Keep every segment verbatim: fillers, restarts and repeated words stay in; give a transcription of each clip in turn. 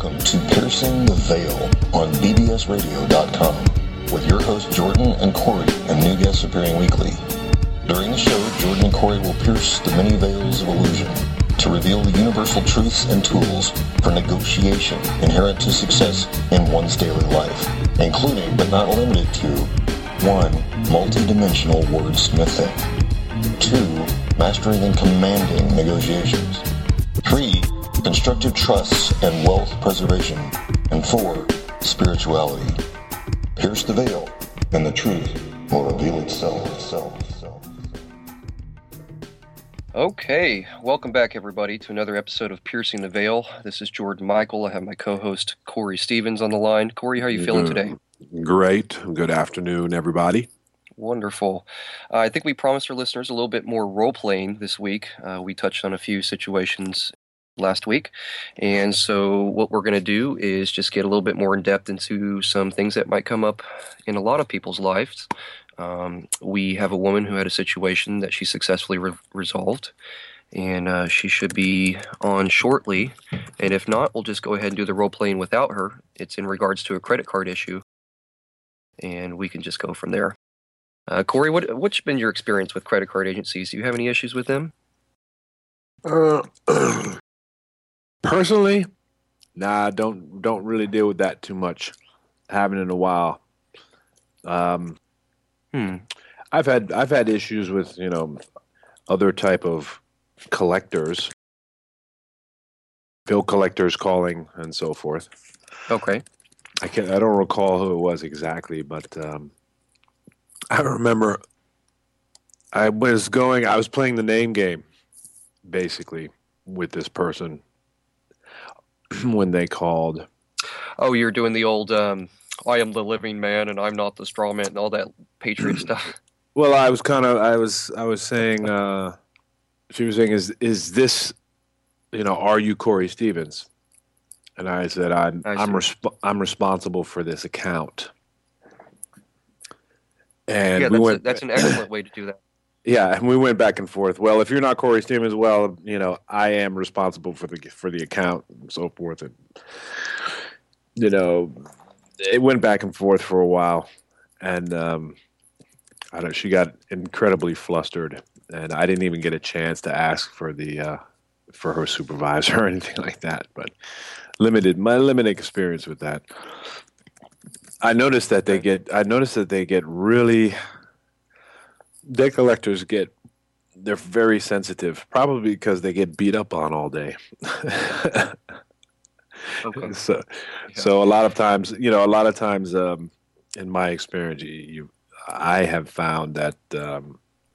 Welcome to Piercing the Veil on B B S radio dot com with your hosts Jordan and Corey and new guests appearing weekly. During the show, Jordan and Corey will pierce the many veils of illusion to reveal the universal truths and tools for negotiation inherent to success in one's daily life, including but not limited to one, multi-dimensional wordsmithing, two, mastering and commanding negotiations, three, constructive trusts and wealth preservation, and four, spirituality. Pierce the veil, and the truth will reveal itself, itself, itself. Okay, welcome back everybody to another episode of Piercing the Veil. This is Jordan Michael. I have my co-host Corey Stevens on the line. Corey, how are you feeling today? Great. Good afternoon, everybody. Wonderful. Uh, I think we promised our listeners a little bit more role-playing this week. Uh, we touched on a few situations last week, and so what we're going to do is just get a little bit more in depth into some things that might come up in a lot of people's lives. Um, we have a woman who had a situation that she successfully re- resolved, and uh, she should be on shortly, and if not, we'll just go ahead and do the role-playing without her. It's in regards to a credit card issue, and we can just go from there. Uh, Corey, what, what's been your experience with credit card agencies? Do you have any issues with them? Uh, personally, nah, don't don't really deal with that too much. Haven't in a while. Um, Hmm. I've had I've had issues with you know other type of collectors, bill collectors calling and so forth. Okay. I can I don't recall who it was exactly, but um, I remember I was going. I was playing the name game, basically, with this person when they called. Oh, you're doing the old, um, I am the living man and I'm not the straw man and all that patriot stuff. Well, I was kind of, I was, I was saying, uh, she was saying, is, is this, you know, are you Corey Stevens? And I said, I'm, I I'm, see. resp- I'm responsible for this account. And Yeah, we that's, went, a, that's an excellent way to do that. yeah, and we went back and forth. Well, if you're not Corey Stevens, well, you know, I am responsible for the for the account and so forth. And you know, it went back and forth for a while, and um, I don't. She got incredibly flustered, and I didn't even get a chance to ask for the uh, for her supervisor or anything like that. But limited, my limited experience with that. I noticed that they get. I noticed that they get really. Debt collectors get, they're very sensitive, probably because they get beat up on all day. Okay. So, Yeah. so a lot of times, you know, a lot of times, um, in my experience, you, you, I have found that um,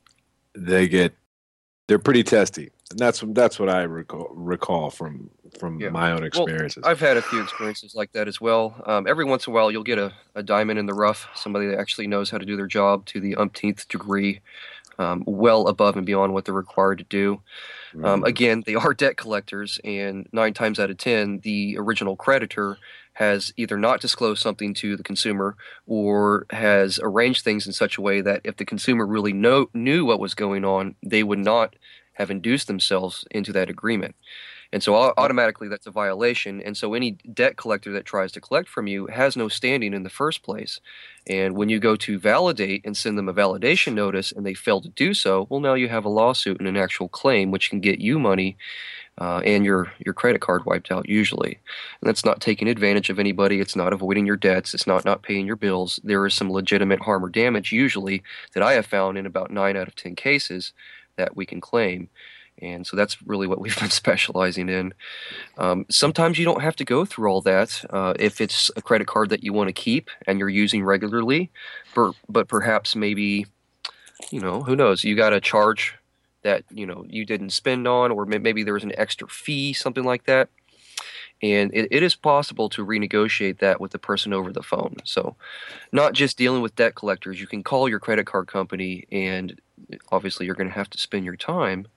they get, they're pretty testy, and that's that's what I recall recall from from Yeah. my own experiences. Well, I've had a few experiences like that as well. Um, every once in a while, you'll get a, a diamond in the rough, somebody that actually knows how to do their job to the umpteenth degree, um, well above and beyond what they're required to do. Um, Mhm. again, they are debt collectors, and nine times out of ten, the original creditor has either not disclosed something to the consumer or has arranged things in such a way that if the consumer really know, knew what was going on, they would not have induced themselves into that agreement. And so au- automatically that's a violation. And so any debt collector that tries to collect from you has no standing in the first place. And when you go to validate and send them a validation notice and they fail to do so, well, now you have a lawsuit and an actual claim which can get you money uh, and your, your credit card wiped out usually. And that's not taking advantage of anybody. It's not avoiding your debts. It's not not paying your bills. There is some legitimate harm or damage usually that I have found in about nine out of ten cases that we can claim. And so that's really what we've been specializing in. Um, sometimes you don't have to go through all that uh, if it's a credit card that you want to keep and you're using regularly, but, but perhaps maybe, you know, who knows, you got a charge that, you know, you didn't spend on, or maybe there was an extra fee, something like that. And it, it is possible to renegotiate that with the person over the phone. So not just dealing with debt collectors, you can call your credit card company and obviously you're going to have to spend your time,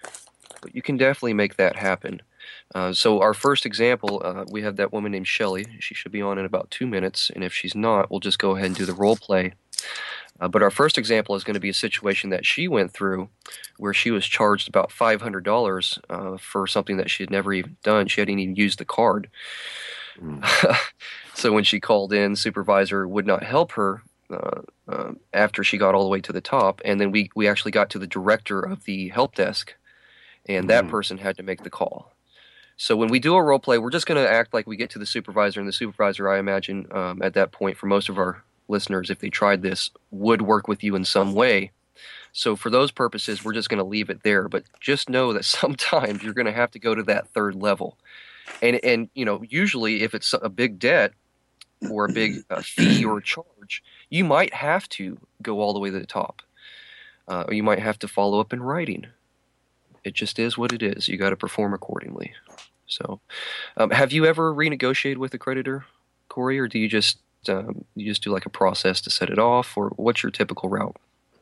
but you can definitely make that happen. Uh, so our first example, uh, we have that woman named Shelly. She should be on in about two minutes, and if she's not, we'll just go ahead and do the role play. Uh, but our first example is going to be a situation that she went through where she was charged about five hundred dollars uh, for something that she had never even done. She hadn't even used the card. Mm. So when she called in, supervisor would not help her uh, uh, after she got all the way to the top, and then we we actually got to the director of the help desk, and that Mm. person had to make the call. So when we do a role play, we're just going to act like we get to the supervisor, and the supervisor, I imagine, um, at that point, for most of our listeners, if they tried this, would work with you in some way. So for those purposes, we're just going to leave it there. But just know that sometimes you're going to have to go to that third level. And, and you know, usually if it's a big debt or a big uh, fee or a charge, you might have to go all the way to the top. Uh, or you might have to follow up in writing. It just is what it is. You got to perform accordingly. So, um, have you ever renegotiated with a creditor, Corey, or do you just um, you just do like a process to set it off, or what's your typical route?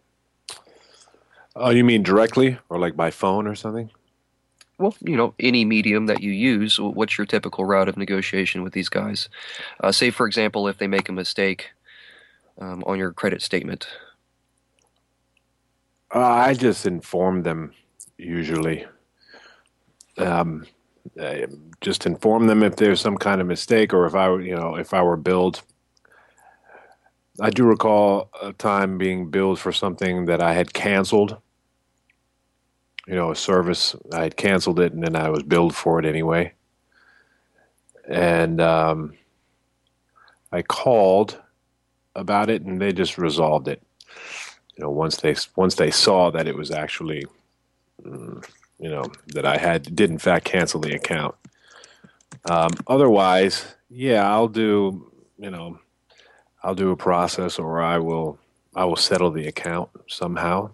Oh, you mean directly or like by phone or something? Well, you know, any medium that you use, what's your typical route of negotiation with these guys? Uh, say, for example, if they make a mistake um, on your credit statement. Uh, I just inform them usually. Um, I just inform them if there's some kind of mistake, or if I, were- you know, if I were billed. I do recall a time being billed for something that I had canceled. You know, a service. I had canceled it, and then I was billed for it anyway. And um, I called about it, and they just resolved it. You know, once they once they saw that it was actually, mm, you know, that I had did in fact cancel the account. Um, otherwise, yeah, I'll do, you know, I'll do a process, or I will I will settle the account somehow.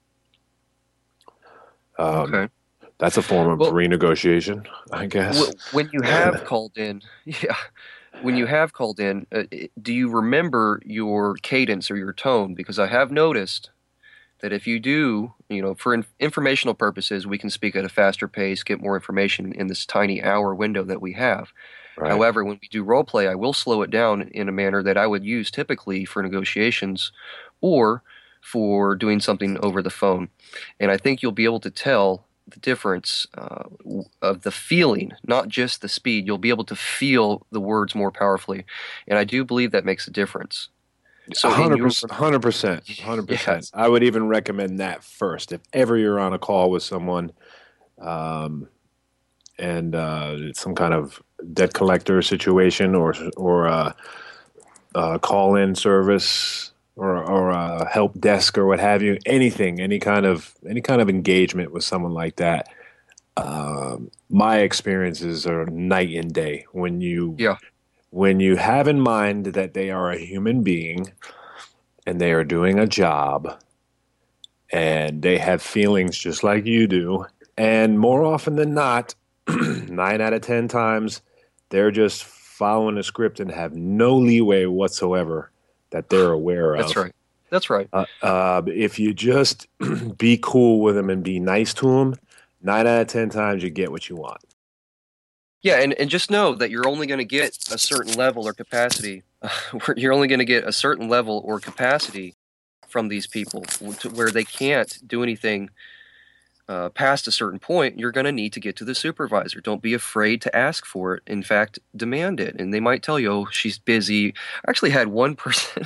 Um, Okay. that's a form of Well, renegotiation, I guess. wh- when you have called in, yeah, when you have called in, uh, i- do you remember your cadence or your tone? Because I have noticed that if you do, you know, for in- informational purposes, we can speak at a faster pace, get more information in this tiny hour window that we have. Right. However, when we do role play, I will slow it down in a manner that I would use typically for negotiations or for doing something over the phone. And I think you'll be able to tell the difference uh, w- of the feeling, not just the speed. You'll be able to feel the words more powerfully. And I do believe that makes a difference. So in Hundred your, percent, hundred percent, hundred percent. yes, I would even recommend that first. If ever you're on a call with someone, um, and uh, it's some kind of debt collector situation, or or a, a call-in service, or or a help desk, or what have you, anything, any kind of any kind of engagement with someone like that. Um, my experiences are night and day when you yeah, when you have in mind that they are a human being and they are doing a job and they have feelings just like you do. And more often than not, nine out of ten times, they're just following a script and have no leeway whatsoever that they're aware that's of. right. That's right. Uh, uh, if you just be cool with them and be nice to them, nine out of ten times you get what you want. Yeah, and, and just know that you're only going to get a certain level or capacity. You're only going to get a certain level or capacity from these people to where they can't do anything uh, past a certain point. You're going to need to get to the supervisor. Don't be afraid to ask for it. In fact, demand it. And they might tell you, oh, she's busy. I actually had one person,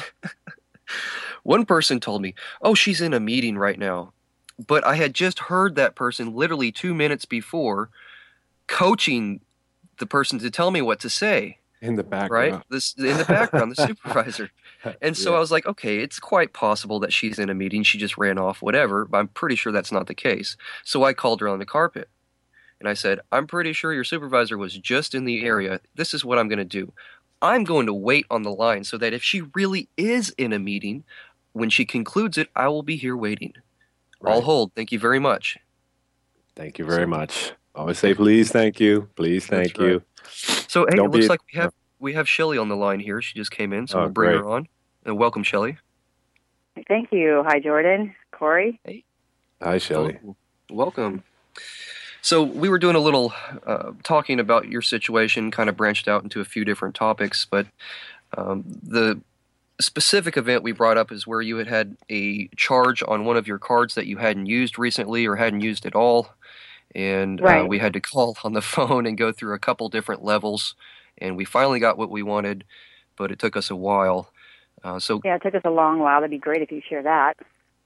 one person told me, oh, she's in a meeting right now. But I had just heard that person literally two minutes before coaching the person to tell me what to say, In the right? background. This in the background, the supervisor. And so Yeah. I was like, okay, it's quite possible that she's in a meeting. She just ran off, whatever. But I'm pretty sure that's not the case. So I called her on the carpet and I said, I'm pretty sure your supervisor was just in the area. This is what I'm going to do. I'm going to wait on the line so that if she really is in a meeting, when she concludes it, I will be here waiting. I'll Right. hold. Thank you very much. Thank you very So much. Always say please, thank you, please, that's thank right. you. So hey, Don't it looks be. like we have we have Shelly on the line here. She just came in, so Oh, we'll bring great. her on. And welcome, Shelly. Thank you. Hi, Jordan. Corey. Hi, Shelley. Hello. Welcome. So we were doing a little uh, talking about your situation, kind of branched out into a few different topics, but um, the specific event we brought up is where you had had a charge on one of your cards that you hadn't used recently or hadn't used at all. And uh, Right. we had to call on the phone and go through a couple different levels and we finally got what we wanted, but it took us a while. Uh, so Yeah, it took us a long while. That'd be great if you share that.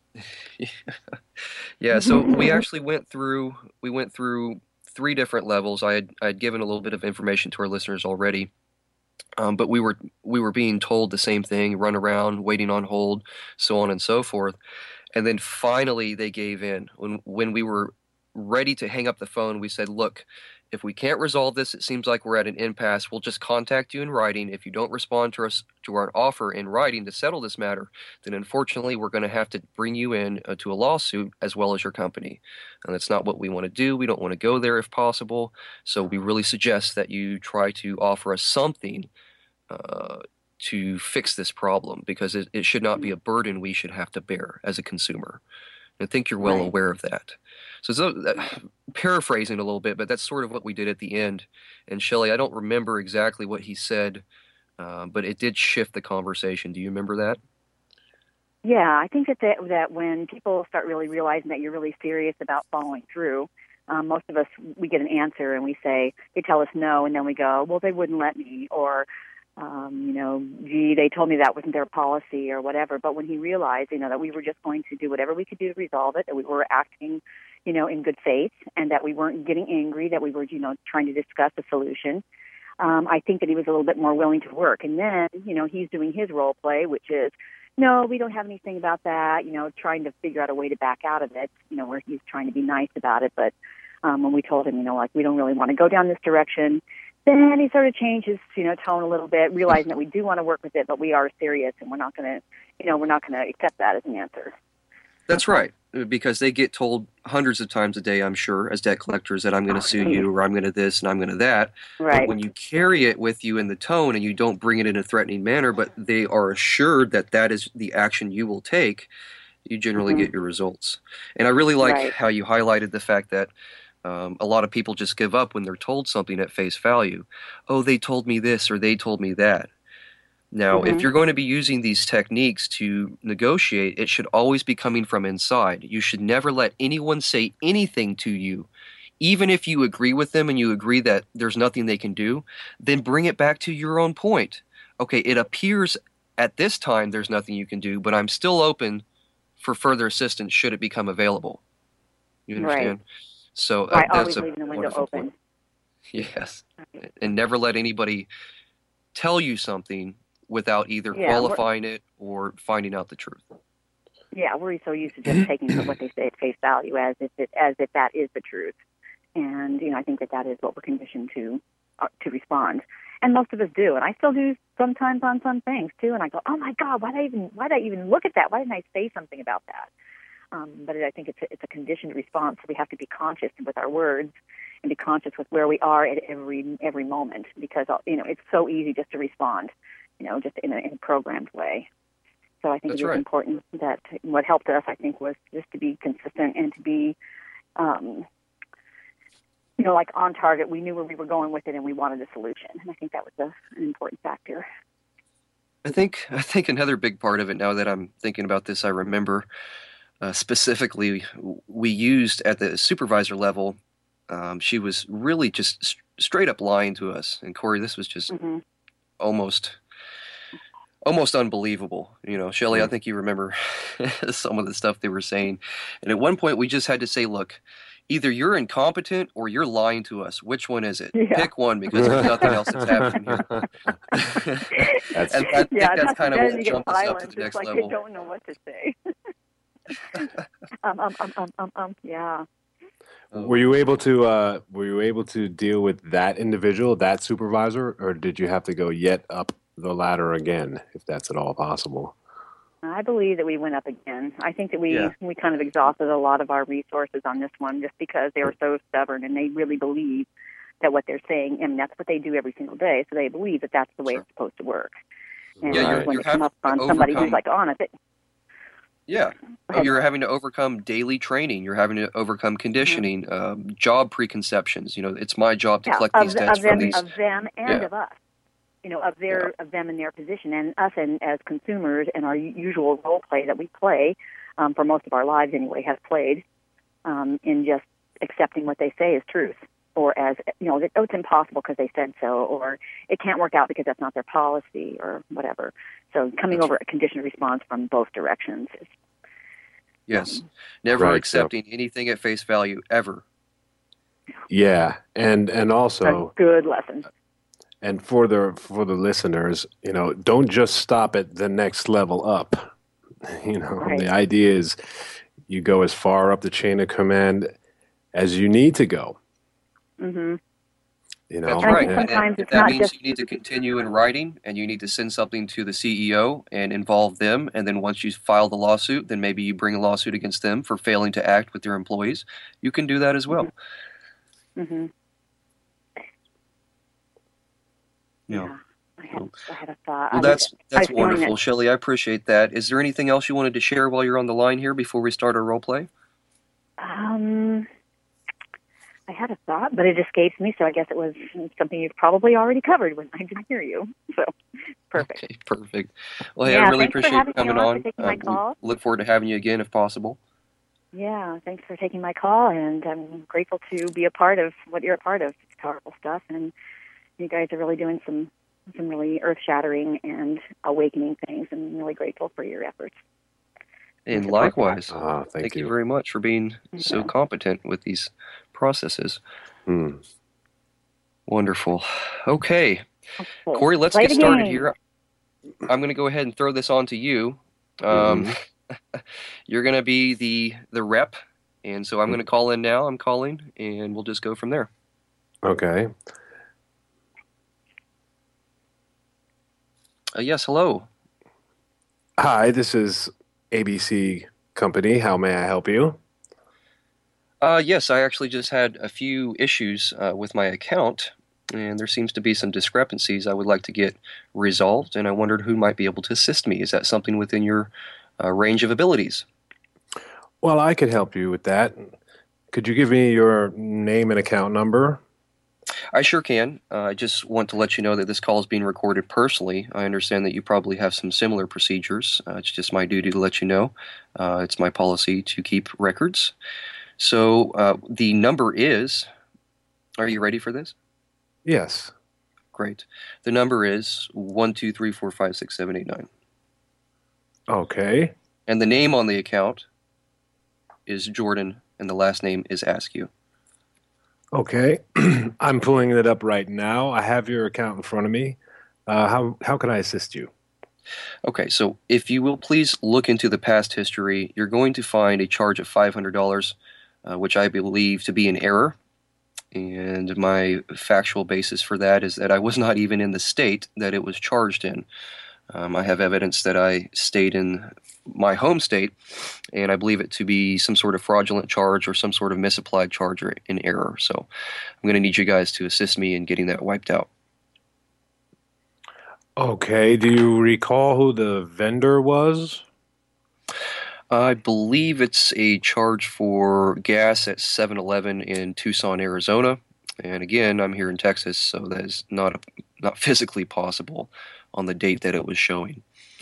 yeah, so we actually went through we went through three different levels. I had I had given a little bit of information to our listeners already. Um, but we were we were being told the same thing, run around, waiting on hold, so on and so forth. And then finally they gave in. When when we were ready to hang up the phone, we said, look, if we can't resolve this, it seems like we're at an impasse. We'll just contact you in writing. If you don't respond to us to our offer in writing to settle this matter, then unfortunately we're going to have to bring you in uh, to a lawsuit as well as your company. And that's not what we want to do. We don't want to go there if possible. So we really suggest that you try to offer us something uh, to fix this problem, because it, it should not be a burden we should have to bear as a consumer. I think you're well Right. aware of that. So, so that, paraphrasing a little bit, but that's sort of what we did at the end. And Shelley, I don't remember exactly what he said, uh, but it did shift the conversation. Do you remember that? Yeah, I think that, that that when people start really realizing that you're really serious about following through, um, most of us, we get an answer and we say, they tell us no, and then we go, well, they wouldn't let me, or Um, you know, gee, they told me that wasn't their policy or whatever. But when he realized, you know, that we were just going to do whatever we could do to resolve it, that we were acting, you know, in good faith, and that we weren't getting angry, that we were, you know, trying to discuss a solution, um, I think that he was a little bit more willing to work. And then, you know, he's doing his role play, which is, no, we don't have anything about that, you know, trying to figure out a way to back out of it, you know, where he's trying to be nice about it. But um, when we told him, you know, like, we don't really want to go down this direction, then he sort of changed his, you know, tone a little bit, realizing that we do want to work with it, but we are serious, and we're not going to, you know, we're not going to accept that as an answer. That's right, because they get told hundreds of times a day, I'm sure, as debt collectors, that I'm going to sue you, or I'm going to this, and I'm going to that. Right. But when you carry it with you in the tone and you don't bring it in a threatening manner, but they are assured that that is the action you will take, you generally Mhm. get your results. And I really like Right. how you highlighted the fact that um, a lot of people just give up when they're told something at face value. Oh, they told me this, or they told me that. Now, if Mhm. you're going to be using these techniques to negotiate, it should always be coming from inside. You should never let anyone say anything to you. Even if you agree with them and you agree that there's nothing they can do, then bring it back to your own point. Okay, it appears at this time there's nothing you can do, but I'm still open for further assistance should it become available. You understand? So uh, Right, that's always a leaving the window wonderful open. point. Yes. Right. And never let anybody tell you something without either Yeah, we're- qualifying it or finding out the truth. Yeah, we're so used to just taking what they say at face value as if it, as if that is the truth, and you know, I think that that is what we're conditioned to uh, to respond, and most of us do, and I still do sometimes on some things too. And I go, oh my God, why did I even why did I even look at that? Why didn't I say something about that? Um, but I think it's a, it's a conditioned response. So we have to be conscious with our words and be conscious with where we are at every every moment, because you know it's so easy just to respond, you know, just in a, in a programmed way. So I think That's it is right. important that what helped us, I think, was just to be consistent and to be, um, you know, like on target. We knew where we were going with it, and we wanted a solution. And I think that was a, an important factor. I think I think another big part of it, now that I'm thinking about this, I remember uh, specifically we used at the supervisor level. Um, she was really just st- straight up lying to us. And Corey, this was just Mm-hmm. almost almost unbelievable. You know, Shelley, I think you remember some of the stuff they were saying. And at one point we just had to say, look, either you're incompetent or you're lying to us. Which one is it? Yeah. Pick one, because there's nothing else that's happening here. That's- and I think Yeah, that's that's kind of then what you get jumped us up to silence. the It's next like level. they don't know what to say. um, um, um, um, um, um, yeah. Were you able to uh, were you able to deal with that individual, that supervisor, or did you have to go yet up the ladder again, if that's at all possible? I believe that we went up again. I think that we, Yeah. we kind of exhausted a lot of our resources on this one just because they were so stubborn and they really believe that what they're saying, and that's what they do every single day, so they believe that that's the way Sure. it's supposed to work. And Yeah, you're- when you're you come up having on to somebody overcome- who's like on it, Yeah. Go Oh, ahead. you're having to overcome daily training. You're having to overcome conditioning, um, job preconceptions. You know, it's my job to yeah, collect of, these the- debts of from them, these. of them and Yeah. of us. You know, of their of them in their position, and us and as consumers and our usual role play that we play um, for most of our lives anyway has played um, in just accepting what they say as truth. or as, you know, oh, it's impossible because they said so, or it can't work out because that's not their policy, or whatever. So coming over a conditioned response from both directions is yes, um, never Right, accepting anything at face value ever. Yeah, and and a also, good lesson. and for the for the listeners, you know, don't just stop at the next level up. You know, Right. the idea is you go as far up the chain of command as you need to go. Mm-hmm. You know, That's And I right. think And sometimes if it's that not means just you need to continue in writing and you need to send something to the C E O and involve them, and then once you file the lawsuit, then maybe you bring a lawsuit against them for failing to act with their employees. You can do that as well. Mm-hmm. Yeah. Yeah, I had, I had a thought. Well, I was, that's I that's was feeling wonderful, that, Shelley. I appreciate that. Is there anything else you wanted to share while you're on the line here before we start our role play? um, I had a thought, but it escapes me, so I guess it was something you've probably already covered when I didn't hear you. So, perfect. Okay, perfect. Well, hey, Yeah, I really thanks for appreciate you having me coming on, for on. taking Uh, my we call. look forward to having you again if possible. Yeah, thanks for taking my call, and I'm grateful to be a part of what you're a part of. It's powerful stuff, and you guys are really doing some some really earth-shattering and awakening things, and I'm really grateful for your efforts. And Support that. likewise, ah, thank, thank you. you. very much for being so Okay. competent with these processes. Hmm. Wonderful. Okay, Okay. Corey, let's Play get the started game. here. I'm going to go ahead and throw this on to you. Um, Mhm. You're going to be the the rep, and so I'm going to call in now. I'm calling, and we'll just go from there. Okay. Uh, yes, hello. Hi, this is A B C Company. How may I help you? Uh, yes, I actually just had a few issues uh, with my account, and there seems to be some discrepancies I would like to get resolved, and I wondered who might be able to assist me. Is that something within your uh, range of abilities? Well, I could help you with that. Could you give me your name and account number? I sure can. Uh, I just want to let you know that this call is being recorded personally. I understand that you probably have some similar procedures. Uh, it's just my duty to let you know. Uh, it's my policy to keep records. So uh, the number is, are you ready for this? Yes. Great. The number is one two three four five six seven eight nine. Okay. And the name on the account is Jordan, and the last name is Askew. Okay. I'm pulling it up right now. I have your account in front of me. Uh, how how can I assist you? Okay, so if you will please look into the past history, you're going to find a charge of five hundred dollars, uh, which I believe to be an error. And my factual basis for that is that I was not even in the state that it was charged in. Um, I have evidence that I stayed in my home state, and I believe it to be some sort of fraudulent charge or some sort of misapplied charge or in error. So I'm going to need you guys to assist me in getting that wiped out. Okay. Do you recall who the vendor was? I believe it's a charge for gas at seven eleven in Tucson, Arizona. And again, I'm here in Texas, so that is not not physically possible on the date that it was showing.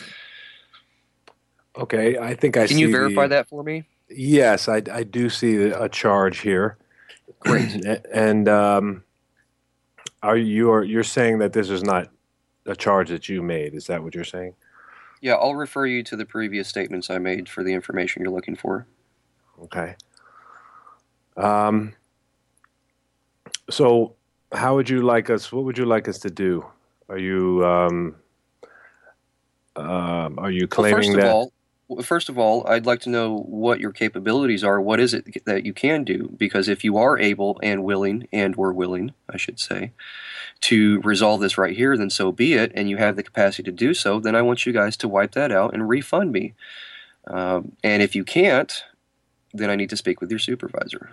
Okay. I think I Can see you verify the, that for me? Yes, I, I do see a charge here. Great. And um, are you are you're saying that this is not a charge that you made? Is that what you're saying? Yeah, I'll refer you to the previous statements I made for the information you're looking for. Okay. Um. So, how would you like us? What would you like us to do? Are you um, um, are you Well, claiming first of that? all, well, first of all, I'd like to know what your capabilities are. What is it that you can do? Because if you are able and willing, and were willing, I should say, to resolve this right here, then so be it, and you have the capacity to do so, then I want you guys to wipe that out and refund me. Um, and if you can't, then I need to speak with your supervisor.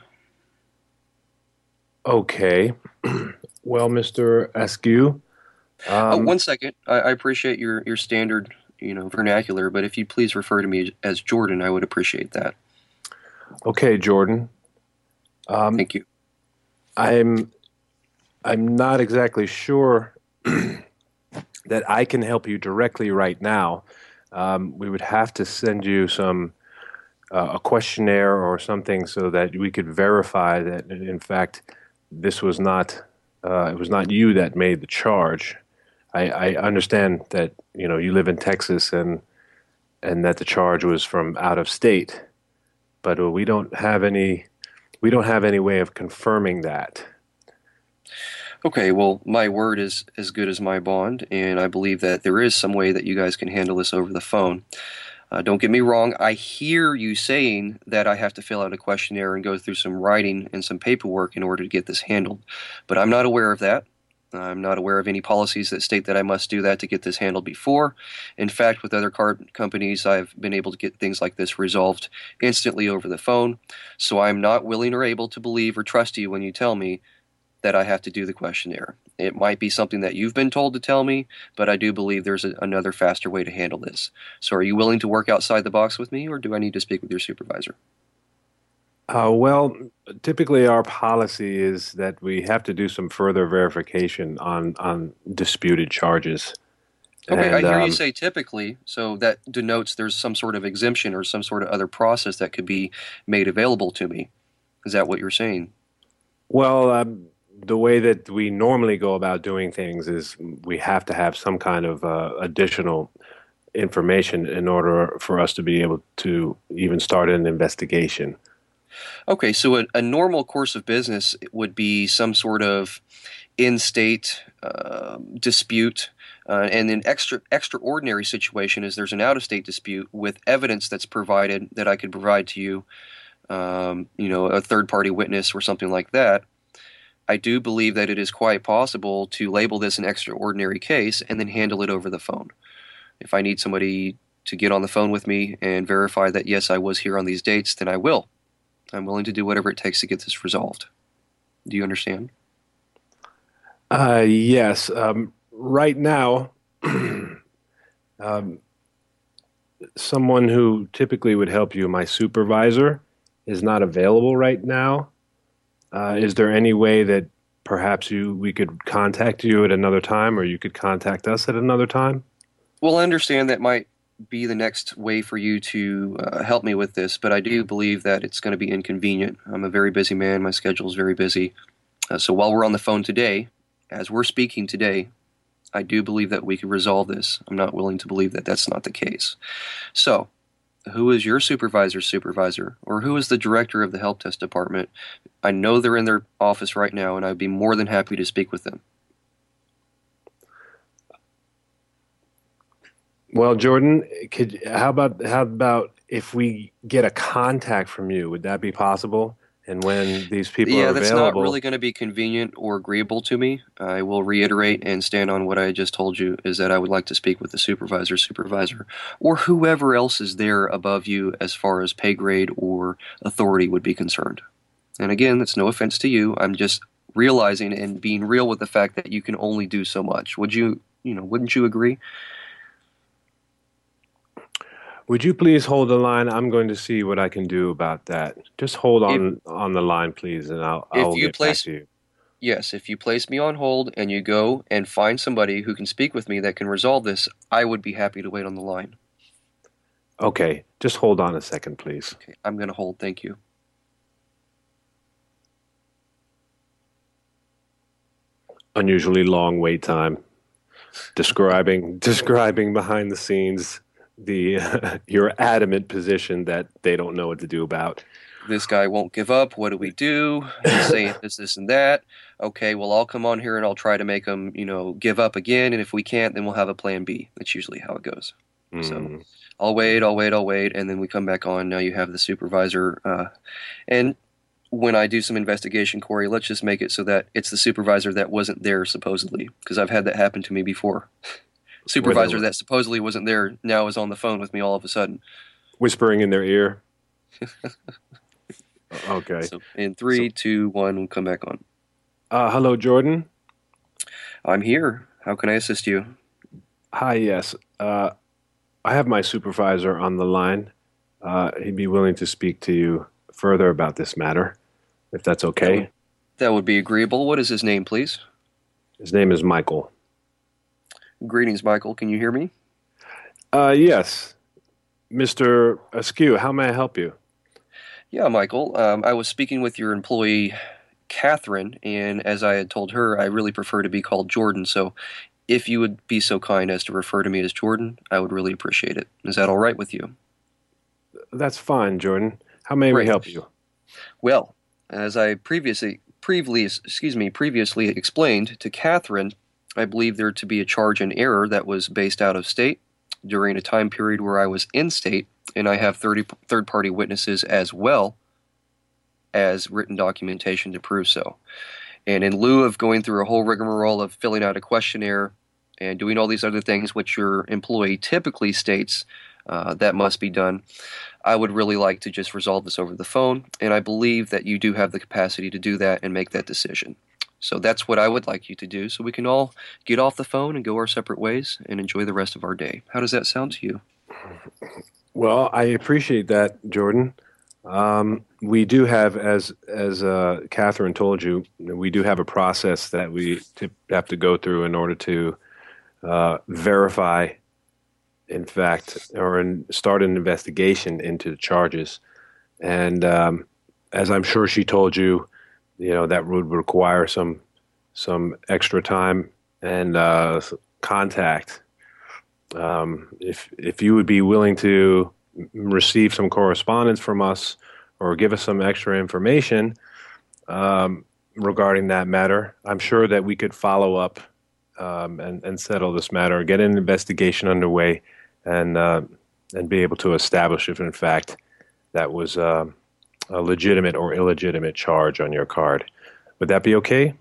Okay. Well, Mister Askew. oh, Um, one second. I, I appreciate your, your standard, you know, vernacular, but if you'd please refer to me as Jordan, I would appreciate that. okay, Jordan. Um, Thank you. I'm I'm not exactly sure that I can help you directly right now. Um, we would have to send you some uh, a questionnaire or something so that we could verify that, in fact, this was not uh, it was not you that made the charge. I, I understand that you know you live in Texas and and that the charge was from out of state, but uh, we don't have any we don't have any way of confirming that. Okay, well, my word is as good as my bond, and I believe that there is some way that you guys can handle this over the phone. Uh, don't get me wrong, I hear you saying that I have to fill out a questionnaire and go through some writing and some paperwork in order to get this handled, but I'm not aware of that. I'm not aware of any policies that state that I must do that to get this handled before. In fact, with other car companies, I've been able to get things like this resolved instantly over the phone, so I'm not willing or able to believe or trust you when you tell me that I have to do the questionnaire. It might be something that you've been told to tell me, but I do believe there's a, another faster way to handle this. So are you willing to work outside the box with me, or do I need to speak with your supervisor? Uh, well, typically our policy is that we have to do some further verification on, on disputed charges. Okay, And, I hear um, you say typically, so that denotes there's some sort of exemption or some sort of other process that could be made available to me. Is that what you're saying? Well, um, the way that we normally go about doing things is we have to have some kind of uh, additional information in order for us to be able to even start an investigation. Okay, so a, a normal course of business would be some sort of in-state uh, dispute, uh, and an extra extraordinary situation is there's an out-of-state dispute with evidence that's provided that I could provide to you, um, you know, a third-party witness or something like that. I do believe that it is quite possible to label this an extraordinary case and then handle it over the phone. If I need somebody to get on the phone with me and verify that, yes, I was here on these dates, then I will. I'm willing to do whatever it takes to get this resolved. Do you understand? Uh, yes. Um, right now, um, someone who typically would help you, my supervisor, is not available right now. Uh, is there any way that perhaps you we could contact you at another time, or you could contact us at another time? Well, I understand that might be the next way for you to uh, help me with this, but I do believe that it's going to be inconvenient. I'm a very busy man. My schedule is very busy. Uh, so while we're on the phone today, as we're speaking today, I do believe that we can resolve this. I'm not willing to believe that that's not the case. So, who is your supervisor's supervisor, or who is the director of the help desk department? I know they're in their office right now, and I'd be more than happy to speak with them. Well, Jordan, could how about how about if we get a contact from you? Would that be possible? And when these people Yeah, are that's available, not really going to be convenient or agreeable to me. I will reiterate and stand on what I just told you, is that I would like to speak with the supervisor, supervisor, or whoever else is there above you as far as pay grade or authority would be concerned. And again, that's no offense to you. I'm just realizing and being real with the fact that you can only do so much. Would you, you know, wouldn't you agree? would you please hold the line? I'm going to see what I can do about that. Just hold on If, on the line, please, and I'll if I'll you get place, back to you. yes, if you place me on hold and you go and find somebody who can speak with me that can resolve this, I would be happy to wait on the line. Okay, just hold on a second, please. Okay, I'm going to hold. Thank you. Unusually long wait time. Describing describing behind the scenes the uh, your adamant position that they don't know what to do about. This guy won't give up. What do we do? He's saying this, this, and that. Okay, well, I'll come on here and I'll try to make him, you know, give up again. And if we can't, then we'll have a plan B. That's usually how it goes. Mm. So I'll wait, I'll wait, I'll wait, and then we come back on. Now you have the supervisor. Uh, and when I do some investigation, Corey, let's just make it so that it's the supervisor that wasn't there supposedly, because I've had that happen to me before. Supervisor that supposedly wasn't there now is on the phone with me all of a sudden. Whispering in their ear. Okay. So in three, so, two, one, we'll come back on. Uh, hello, Jordan. I'm here. How can I assist you? Hi, yes. Uh, I have my supervisor on the line. Uh, he'd be willing to speak to you further about this matter, if that's okay. That would, that would be agreeable. What is his name, please? His name is Michael. Greetings, Michael. Can you hear me? Uh, yes. Mister Askew, how may I help you? Yeah, Michael. Um, I was speaking with your employee, Catherine, and as I had told her, I really prefer to be called Jordan. So if you would be so kind as to refer to me as Jordan, I would really appreciate it. Is that all right with you? That's fine, Jordan. How may Great. we help you? Well, as I previously, previously, excuse me, previously explained to Catherine, I believe there to be a charge in error that was based out of state during a time period where I was in state, and I have thirty third-party witnesses as well as written documentation to prove so. And in lieu of going through a whole rigmarole of filling out a questionnaire and doing all these other things which your employee typically states uh, that must be done, I would really like to just resolve this over the phone, and I believe that you do have the capacity to do that and make that decision. So that's what I would like you to do, so we can all get off the phone and go our separate ways and enjoy the rest of our day. How does that sound to you? Well, I appreciate that, Jordan. Um, we do have, as as uh, Catherine told you, we do have a process that we t- have to go through in order to uh, verify, in fact, or in, start an investigation into the charges. And um, as I'm sure she told you, you know, that would require some some extra time and uh, contact. Um, if if you would be willing to receive some correspondence from us or give us some extra information um, regarding that matter, I'm sure that we could follow up um, and, and settle this matter, get an investigation underway, and uh, and be able to establish if, in fact, that was uh, a legitimate or illegitimate charge on your card. Would that be okay?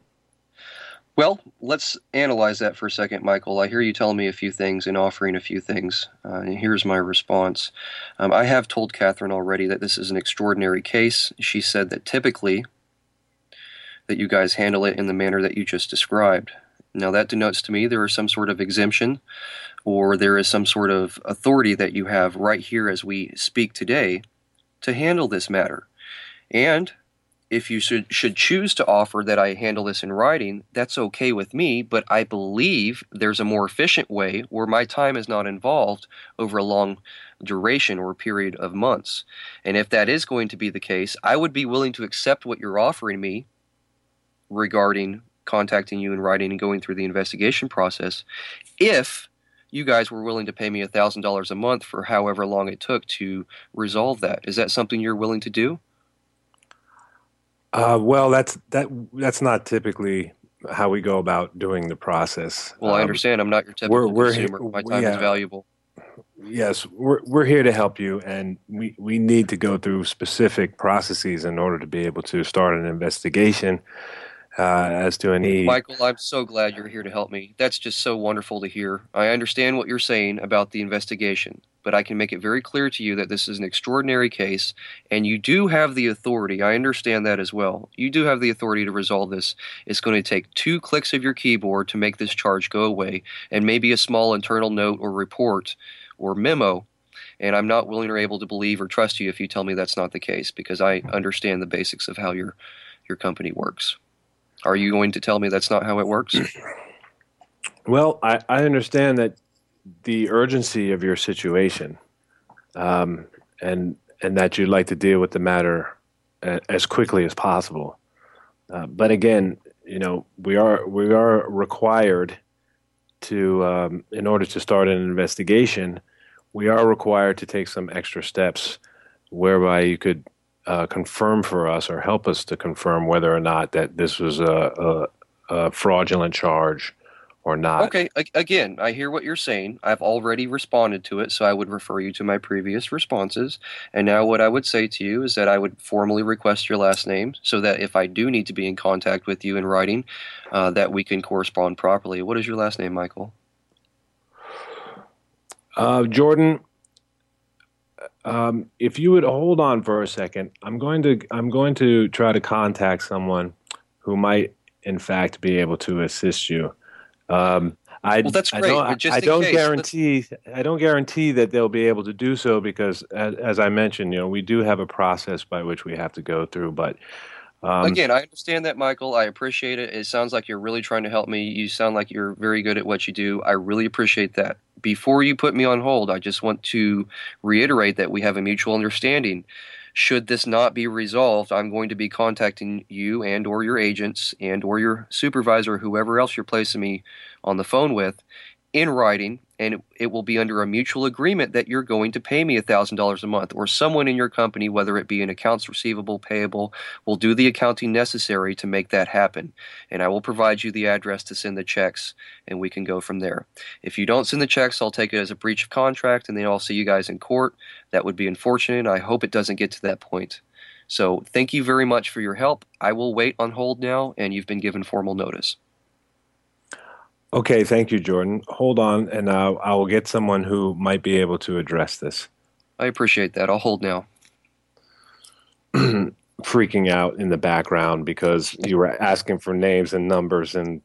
Well, let's analyze that for a second, Michael. I hear you telling me a few things and offering a few things. Uh, and here's my response. Um, I have told Catherine already that this is an extraordinary case. She said that typically that you guys handle it in the manner that you just described. Now, that denotes to me there is some sort of exemption or there is some sort of authority that you have right here as we speak today to handle this matter. And if you should, should choose to offer that I handle this in writing, that's okay with me, but I believe there's a more efficient way where my time is not involved over a long duration or period of months. And if that is going to be the case, I would be willing to accept what you're offering me regarding contacting you in writing and going through the investigation process if you guys were willing to pay me one thousand dollars a month for however long it took to resolve that. Is that something you're willing to do? Uh, well, that's that. That's not typically how we go about doing the process. Well, I Um, understand. I'm not your typical we're- we're consumer. here- My time yeah. is valuable. Yes, we're we're here to help you, and we, we need to go through specific processes in order to be able to start an investigation uh, as to any. Michael, I'm so glad you're here to help me. That's just so wonderful to hear. I understand what you're saying about the investigation, but I can make it very clear to you that this is an extraordinary case, and you do have the authority. I understand that as well. You do have the authority to resolve this. It's going to take two clicks of your keyboard to make this charge go away, and maybe a small internal note or report or memo. And I'm not willing or able to believe or trust you if you tell me that's not the case, because I understand the basics of how your your company works. Are you going to tell me that's not how it works? Well, I, I understand that the urgency of your situation, um, and and that you'd like to deal with the matter a, as quickly as possible. Uh, but again, you know, we are we are required to, um, in order to start an investigation, we are required to take some extra steps, whereby you could uh, confirm for us or help us to confirm whether or not that this was a, a, a fraudulent charge or not. Okay, a- again, I hear what you're saying. I've already responded to it, so I would refer you to my previous responses. And now what I would say to you is that I would formally request your last name so that if I do need to be in contact with you in writing, uh, that we can correspond properly. What is your last name, Michael? Uh, Jordan, um, if you would hold on for a second, I'm going to I'm going to try to contact someone who might, in fact, be able to assist you. Um, I, Well, that's I great, don't, but just I in don't case, guarantee. I don't guarantee that they'll be able to do so because, as, as I mentioned, you know, we do have a process by which we have to go through. But um, Again, I understand that, Michael. I appreciate it. It sounds like you're really trying to help me. You sound like you're very good at what you do. I really appreciate that. Before you put me on hold, I just want to reiterate that we have a mutual understanding. Should this not be resolved, I'm going to be contacting you and or your agents and or your supervisor, whoever else you're placing me on the phone with, in writing, and it, it will be under a mutual agreement that you're going to pay me one thousand dollars a month, or someone in your company, whether it be an accounts receivable, payable, will do the accounting necessary to make that happen. And I will provide you the address to send the checks, and we can go from there. If you don't send the checks, I'll take it as a breach of contract, and then I'll see you guys in court. That would be unfortunate. I hope it doesn't get to that point. So thank you very much for your help. I will wait on hold now, and you've been given formal notice. Okay, thank you, Jordan. Hold on, and uh, I will get someone who might be able to address this. I appreciate that. I'll hold now. Freaking out in the background because you were asking for names and numbers and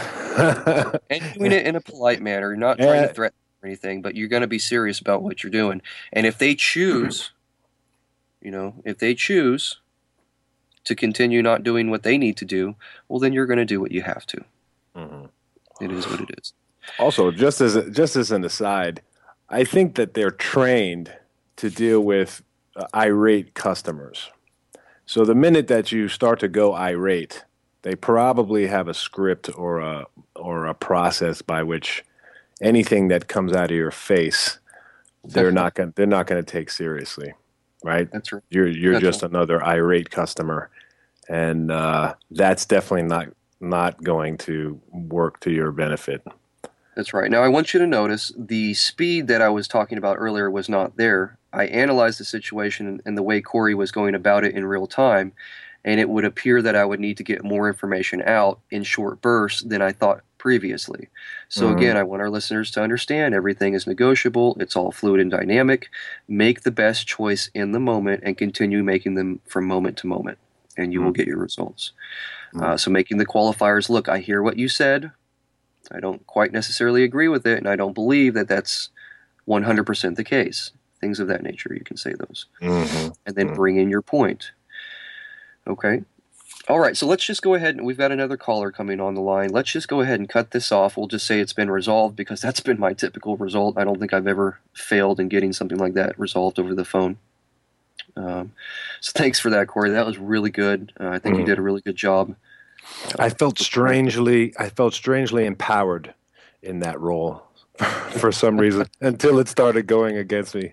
and doing it in a polite manner. You're not trying to threaten or anything, but you're going to be serious about what you're doing. And if they choose, you know, if they choose to continue not doing what they need to do, well, then you're going to do what you have to. Mm-hmm. It is what it is. Also, just as a, just as an aside, I think that they're trained to deal with uh, irate customers. So the minute that you start to go irate, they probably have a script or a or a process by which anything that comes out of your face, they're not going they're not going to take seriously, right? That's right. You're you're that's just right. another irate customer, and uh, that's definitely not. not going to work to your benefit. That's right. Now, I want you to notice the speed that I was talking about earlier was not there. I analyzed the situation and the way Corey was going about it in real time, and it would appear that I would need to get more information out in short bursts than I thought previously. So mm-hmm. again, I want our listeners to understand everything is negotiable. It's all fluid and dynamic. Make the best choice in the moment and continue making them from moment to moment, and you mm-hmm. will get your results. Uh, so making the qualifiers, look, I hear what you said. I don't quite necessarily agree with it, and I don't believe that that's one hundred percent the case. Things of that nature, you can say those. Mm-hmm. And then bring in your point. Okay. All right, so let's just go ahead, and we've got another caller coming on the line. Let's just go ahead and cut this off. We'll just say it's been resolved because that's been my typical result. I don't think I've ever failed in getting something like that resolved over the phone. Um, so thanks for that, Corey. That was really good. Uh, I think mm. you did a really good job. I felt strangely, I felt strangely empowered in that role for some reason until it started going against me.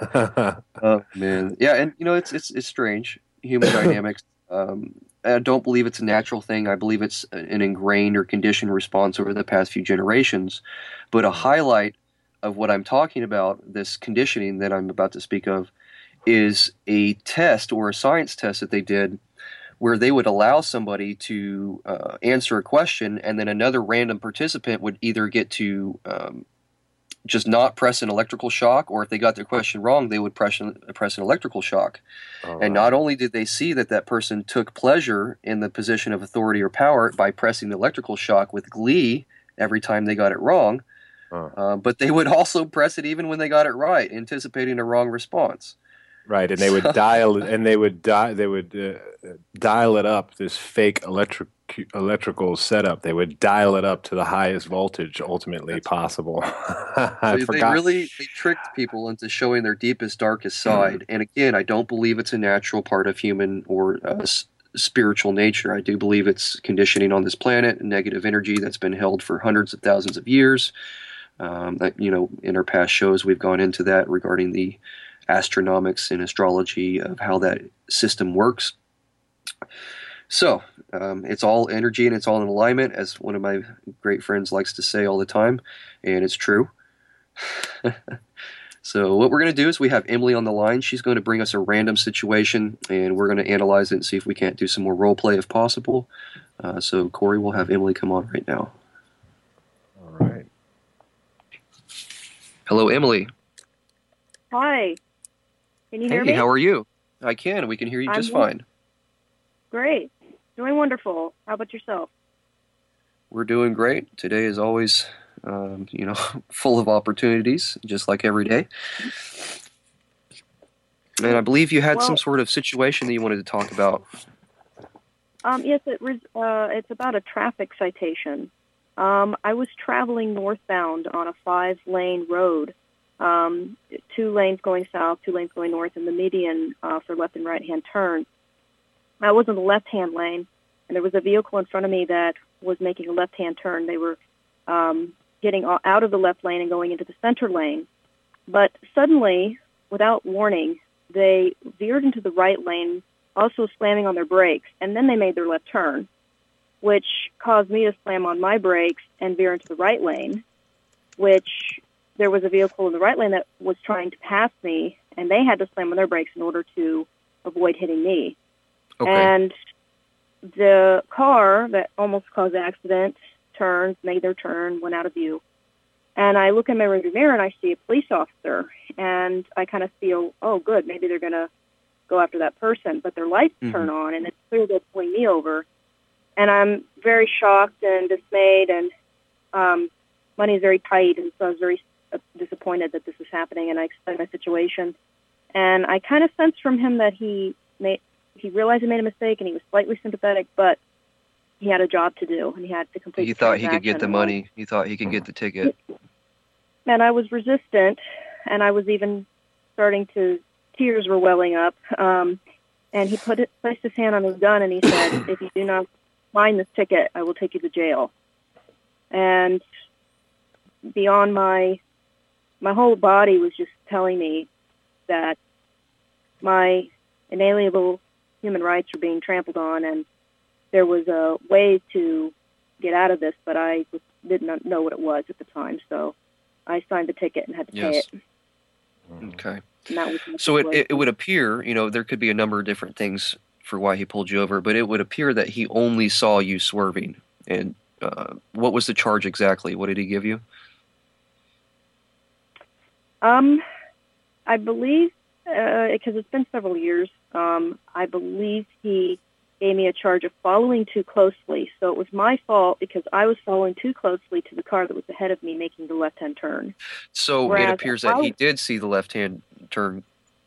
Oh man, yeah, and you know it's it's it's strange human dynamics. Um, I don't believe it's a natural thing. I believe it's an ingrained or conditioned response over the past few generations. But a highlight of what I'm talking about, this conditioning that I'm about to speak of, is a test or a science test that they did where they would allow somebody to uh, answer a question, and then another random participant would either get to um, just not press an electrical shock, or if they got their question wrong, they would press an, press an electrical shock. All and right. Not only did they see that that person took pleasure in the position of authority or power by pressing the electrical shock with glee every time they got it wrong, uh. Uh, but they would also press it even when they got it right, anticipating a wrong response. Right, and they would dial, and they would di- they would uh, dial it up. This fake electric electrical setup. They would dial it up to the highest voltage, ultimately That's possible. I so forgot. They really they tricked people into showing their deepest, darkest side. And again, I don't believe it's a natural part of human or uh, s- spiritual nature. I do believe it's conditioning on this planet, negative energy that's been held for hundreds of thousands of years. Um, that, you know, in our past shows, we've gone into that regarding the astronomics and astrology of how that system works. So um, it's all energy and it's all in alignment, as one of my great friends likes to say all the time, and it's true. So what we're going to do is we have Emily on the line. She's going to bring us a random situation, and we're going to analyze it and see if we can't do some more role play if possible. Uh, so Corey, we'll have Emily come on right now. All right. Hello, Emily. Hi. Can you hear hey, me? How are you? I can. We can hear you I'm just fine. Great. Doing wonderful. How about yourself? We're doing great. Today is always, um, you know, full of opportunities, just like every day. And I believe you had well, some sort of situation that you wanted to talk about. Um, yes, it was, uh, it's about a traffic citation. Um, I was traveling northbound on a five-lane road, um, two lanes going south, two lanes going north, and the median uh, for left and right-hand turns. I was in the left-hand lane, and there was a vehicle in front of me that was making a left-hand turn. They were um, getting out of the left lane and going into the center lane. But suddenly, without warning, they veered into the right lane, also slamming on their brakes, and then they made their left turn, which caused me to slam on my brakes and veer into the right lane, which there was a vehicle in the right lane that was trying to pass me, and they had to slam on their brakes in order to avoid hitting me. Okay. And the car that almost caused the accident turned, made their turn, went out of view. And I look in my rearview mirror and I see a police officer, and I kind of feel, oh, good, maybe they're going to go after that person. But their lights Mm-hmm. turn on, and it's clear they're pulling me over. And I'm very shocked and dismayed, and um, money's very tight, and so I was very disappointed that this was happening, and I explained my situation. And I kind of sensed from him that he made, he realized he made a mistake, and he was slightly sympathetic, but he had a job to do, and he had to complete He the thought he could get the transaction. money. He thought he could get the ticket. And I was resistant, and I was even starting to, tears were welling up. Um, and he put it, placed his hand on his gun, and he said, if you do not sign this ticket, I will take you to jail. And beyond my, my whole body was just telling me that my inalienable human rights were being trampled on, and there was a way to get out of this, but I was, did not know what it was at the time, so I signed the ticket and had to Yes. pay it. Okay. And that was my So it, it, it situation. would appear, you know, there could be a number of different things for why he pulled you over, but it would appear that he only saw you swerving. And uh, what was the charge exactly? What did he give you? Um, I believe, uh, because it's been several years, um, I believe he gave me a charge of following too closely. So it was my fault because I was following too closely to the car that was ahead of me making the left-hand turn. So it Whereas appears that I- he did see the left-hand turn.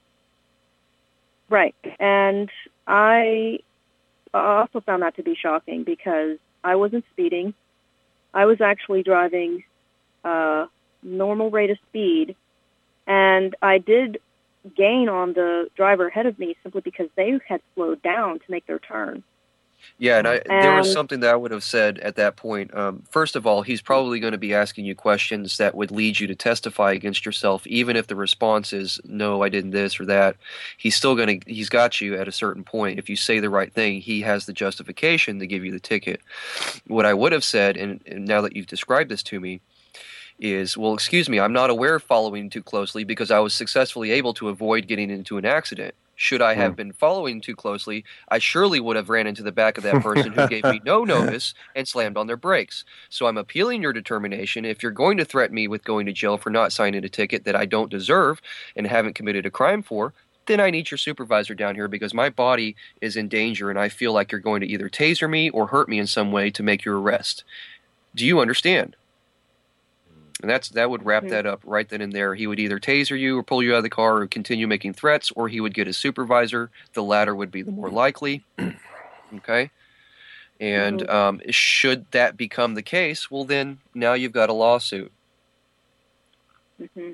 Right. And I also found that to be shocking because I wasn't speeding. I was actually driving uh, normal rate of speed, and I did gain on the driver ahead of me simply because they had slowed down to make their turn. Yeah, and I, there was And- something that I would have said at that point. Um, first of all, he's probably going to be asking you questions that would lead you to testify against yourself, even if the response is, no, I didn't this or that. He's still going to, he's got you at a certain point. If you say the right thing, he has the justification to give you the ticket. What I would have said, and, and now that you've described this to me, is, well, excuse me, I'm not aware of following too closely because I was successfully able to avoid getting into an accident. Should I have been following too closely, I surely would have ran into the back of that person who gave me no notice and slammed on their brakes. So I'm appealing your determination. If you're going to threaten me with going to jail for not signing a ticket that I don't deserve and haven't committed a crime for, then I need your supervisor down here because my body is in danger and I feel like you're going to either taser me or hurt me in some way to make your arrest. Do you understand? And that's that would wrap that up right then and there. He would either taser you or pull you out of the car or continue making threats, or he would get his supervisor. The latter would be the more likely. Okay? And um, should that become the case, well then, now you've got a lawsuit. Mm-hmm.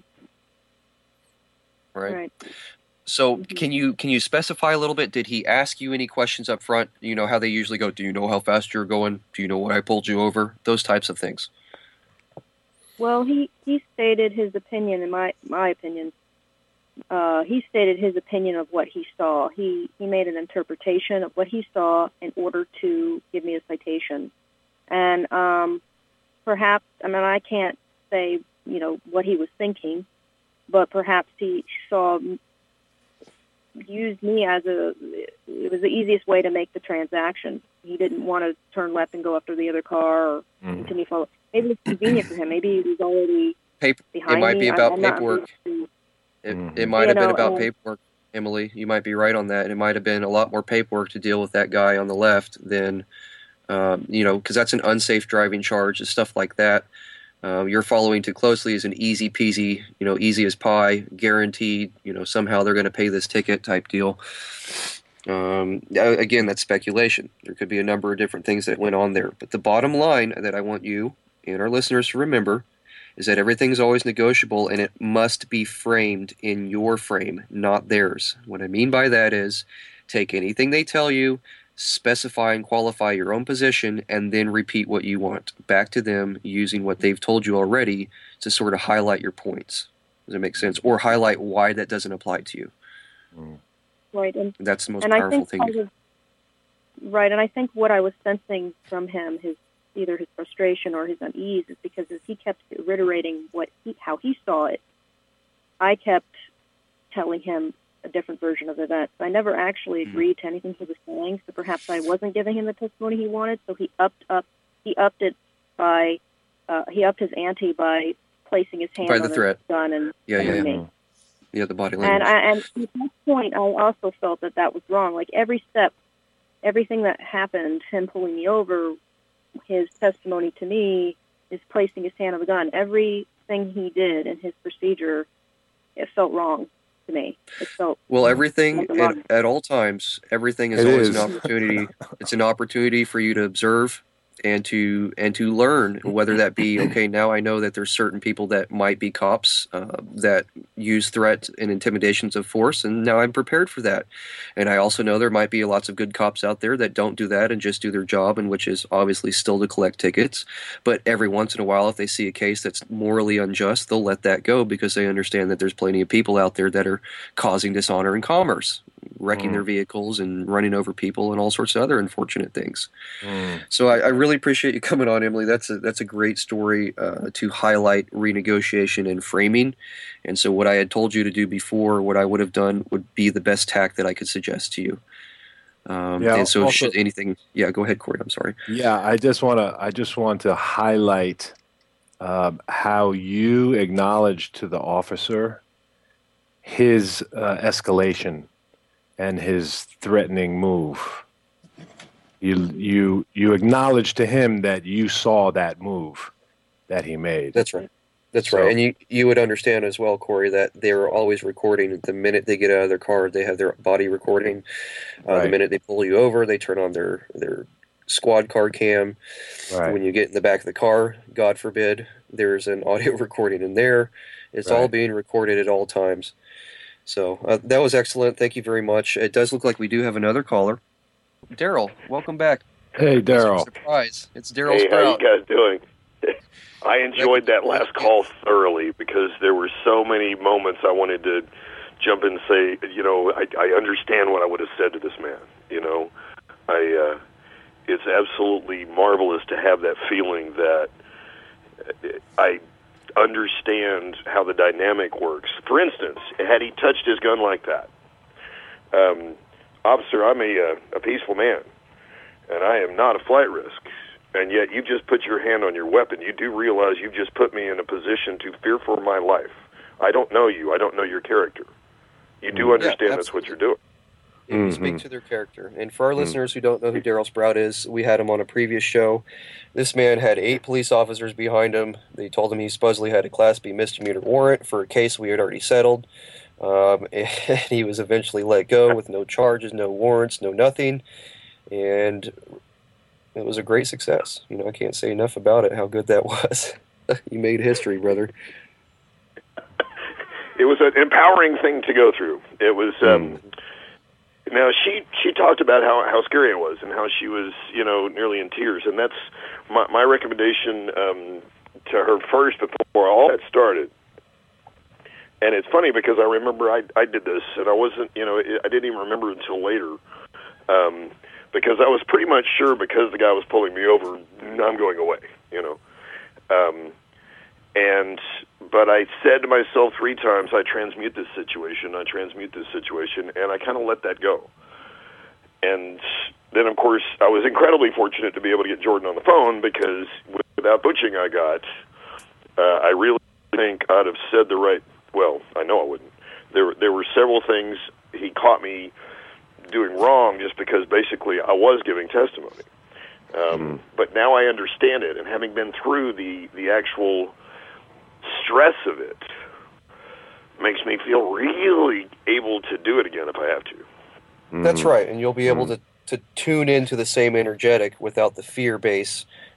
Right? Right. So can you can you specify a little bit? Did he ask you any questions up front? You know how they usually go, do you know how fast you're going? Do you know why I pulled you over? Those types of things. Well, he, he stated his opinion, in my my opinion. Uh, he stated his opinion of what he saw. He he made an interpretation of what he saw in order to give me a citation. And um, perhaps, I mean, I can't say, you know, what he was thinking, but perhaps he saw, used me as a, it was the easiest way to make the transaction. He didn't want to turn left and go after the other car or Mm. continue follow. Maybe it's convenient for him. Maybe he was already Paper, behind it might me. be I'm- about I'm not paperwork. really- It, Mhm. it might You have been know, about um, paperwork, Emily. You might be right on that. It might have been a lot more paperwork to deal with that guy on the left than, um, you know, because that's an unsafe driving charge and stuff like that. Uh, you're following too closely is an easy peasy, you know, easy as pie, guaranteed, you know, somehow they're going to pay this ticket type deal. Um, a- again, that's speculation. There could be a number of different things that went on there. But the bottom line that I want you and our listeners to remember is that everything's always negotiable and it must be framed in your frame, not theirs. What I mean by that is take anything they tell you, specify and qualify your own position, and then repeat what you want back to them using what they've told you already to sort of highlight your points. Does that make sense? Or highlight why that doesn't apply to you. Right. And that's the most and powerful I think thing. Of, right. And I think what I was sensing from him, his either his frustration or his unease, is because as he kept reiterating what he, how he saw it, I kept telling him a different version of events. I never actually agreed mm-hmm. to anything he was saying, so perhaps I wasn't giving him the testimony he wanted. So he upped up. He upped it by uh, he upped his ante by placing his hand by on the his threat. gun and yeah, yeah, me. yeah. Yeah, the body language. And I, and at that point, I also felt that that was wrong. Like every step, everything that happened, him pulling me over, his testimony to me, is placing his hand on the gun. Everything he did in his procedure, it felt wrong to me. It felt well, everything like at, at all times, everything is It always is. an opportunity. It's an opportunity for you to observe and to and to learn, whether that be, okay, now I know that there's certain people that might be cops uh, that use threat and intimidations of force, and now I'm prepared for that. And I also know there might be lots of good cops out there that don't do that and just do their job, and which is obviously still to collect tickets. But every once in a while, if they see a case that's morally unjust, they'll let that go because they understand that there's plenty of people out there that are causing dishonor in commerce, wrecking mm. their vehicles and running over people and all sorts of other unfortunate things. Mm. So I, I really appreciate you coming on, Emily. That's a, that's a great story uh, to highlight renegotiation and framing. And so what I had told you to do before, what I would have done would be the best tack that I could suggest to you. Um, yeah, and so also, should anything, yeah, go ahead, Corey. I'm sorry. Yeah, I just want to, I just want to highlight um, how you acknowledged to the officer his uh, escalation and his threatening move. You you you acknowledge to him that you saw that move that he made. That's right. That's so, right. And you, you would understand as well, Corey, that they're always recording. The minute they get out of their car, they have their body recording. Uh, right. The minute they pull you over, they turn on their, their squad car cam. Right. When you get in the back of the car, God forbid, there's an audio recording in there. It's right. all being recorded at all times. So uh, that was excellent. Thank you very much. It does look like we do have another caller. Daryl, welcome back. Hey, Daryl. Surprise. It's Daryl Hey, Sprout. how you guys doing? I enjoyed that last call thoroughly because there were so many moments I wanted to jump in and say, you know, I, I understand what I would have said to this man. You know, I uh, it's absolutely marvelous to have that feeling that I understand how the dynamic works. For instance, had he touched his gun like that, um, officer, I'm a, uh, a peaceful man, and I am not a flight risk, and yet you just put your hand on your weapon. You do realize you've just put me in a position to fear for my life. I don't know you. I don't know your character. You do understand yeah, that's what you're doing. You mm-hmm. speak to their character. And for our mm-hmm. listeners who don't know who Daryl Sprout is, we had him on a previous show. This man had eight police officers behind him. They told him he supposedly had a Class B misdemeanor warrant for a case we had already settled. Um, and he was eventually let go with no charges, no warrants, no nothing. And it was a great success. You know, I can't say enough about it, how good that was. You made history, brother. It was an empowering thing to go through. It was... Um, mm. Now, she, she talked about how, how scary it was and how she was, you know, nearly in tears. And that's my, my recommendation um, to her first before all that started. And it's funny because I remember I, I did this, and I wasn't, you know, I didn't even remember it until later. Um, because I was pretty much sure because the guy was pulling me over, I'm going away, you know. Um, and... But I said to myself three times, I transmute this situation, I transmute this situation, and I kind of let that go. And then, of course, I was incredibly fortunate to be able to get Jordan on the phone because without butching I got, uh, I really think I'd have said the right, well, I know I wouldn't. There, there were several things he caught me doing wrong just because basically I was giving testimony. Um, mm-hmm. But now I understand it, and having been through the, the actual stress of it makes me feel really able to do it again if I have to. Mm-hmm. That's right, and you'll be able mm-hmm. to, to tune into the same energetic without the fear base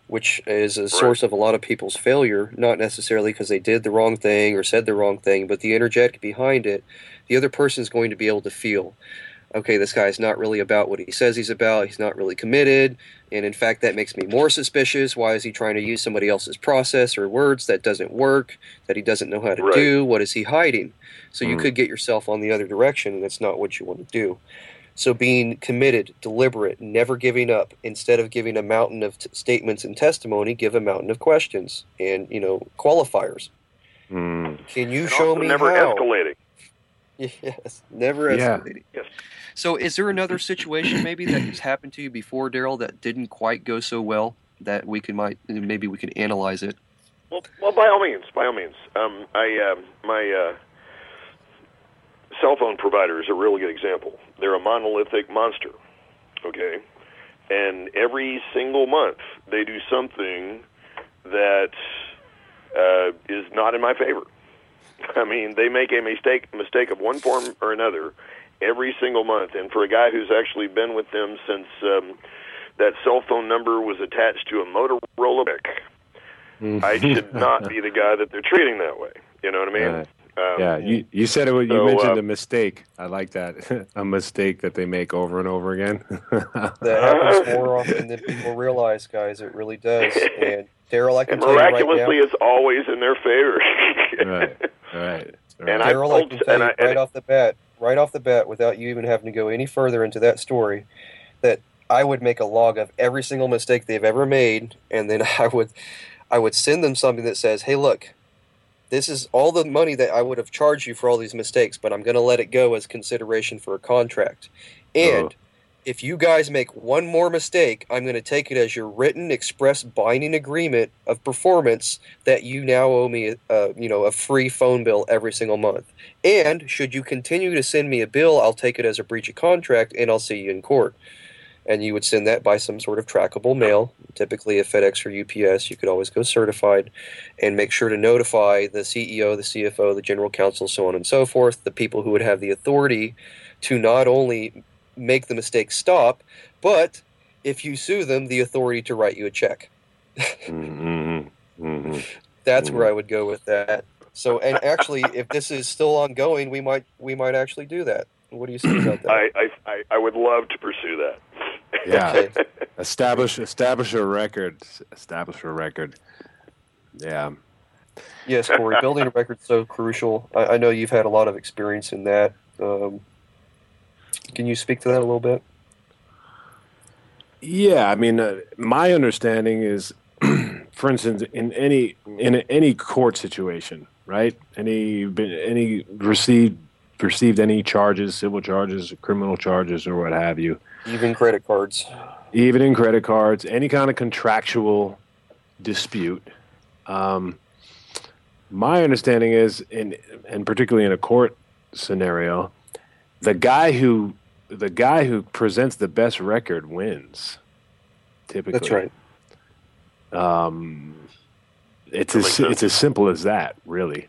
which is a source of a lot of people's failure, not necessarily because they did the wrong thing or said the wrong thing, but the energetic behind it, the other person is going to be able to feel, okay, this guy's not really about what he says he's about, he's not really committed, and in fact that makes me more suspicious. Why is he trying to use somebody else's process or words that doesn't work, that he doesn't know how to Right. do? What is he hiding? So you Mm. could get yourself on the other direction, and that's not what you want to do. So being committed, deliberate, never giving up. Instead of giving a mountain of t- statements and testimony, give a mountain of questions and, you know, qualifiers. Mm. Can you And show also me never how? escalating. Yes, never Yeah. escalating. Yes. So is there another situation maybe that has happened to you before, Daryl, that didn't quite go so well that we can might maybe we can analyze it? Well, well, by all means, by all means. Um, I um, my uh, cell phone provider is a really good example. They're a monolithic monster, okay? And every single month they do something that uh, is not in my favor. I mean, they make a mistake mistake of one form or another every single month. And for a guy who's actually been with them since um, that cell phone number was attached to a Motorola brick, I should not be the guy that they're treating that way. You know what I mean? Right. Um, Yeah, you, you said it. You so, mentioned uh, a mistake. I like that. A mistake that they make over and over again. That happens more often than people realize, guys. It really does. And Daryl, I can and tell you right miraculously, now. it's always in their favor. right, right, right. And I Daryl, I told- can tell and you I- and- right off the bat, right off the bat, without you even having to go any further into that story, that I would make a log of every single mistake they've ever made, and then I would, I would send them something that says, "Hey, look, this is all the money that I would have charged you for all these mistakes, but I'm going to let it go as consideration for a contract. And Oh. if you guys make one more mistake, I'm going to take it as your written, express, binding agreement of performance that you now owe me, uh, you know, a free phone bill every single month. And should you continue to send me a bill, I'll take it as a breach of contract, and I'll see you in court." And you would send that by some sort of trackable mail, typically a FedEx or U P S. You could always go certified, and make sure to notify the C E O, the C F O, the general counsel, so on and so forth, the people who would have the authority to not only make the mistake stop, but if you sue them, the authority to write you a check. Mm-hmm. Mm-hmm. That's where I would go with that. So, and actually, if this is still ongoing, we might we might actually do that. What do you say about that? I, I, I, I would love to pursue that. Yeah. Okay. Establish establish a record. Establish a record. Yeah. Yes, Corey, building a record's so crucial. I, I know you've had a lot of experience in that. Um, can you speak to that a little bit? Yeah, I mean, uh, my understanding is, for instance, in any in any court situation, right? Any any received received any charges, civil charges, criminal charges, or what have you. Even credit cards. Even in credit cards, any kind of contractual dispute. Um, my understanding is, in and particularly in a court scenario, the guy who the guy who presents the best record wins. Typically, That's right. Um, it's as it's as simple as that, really.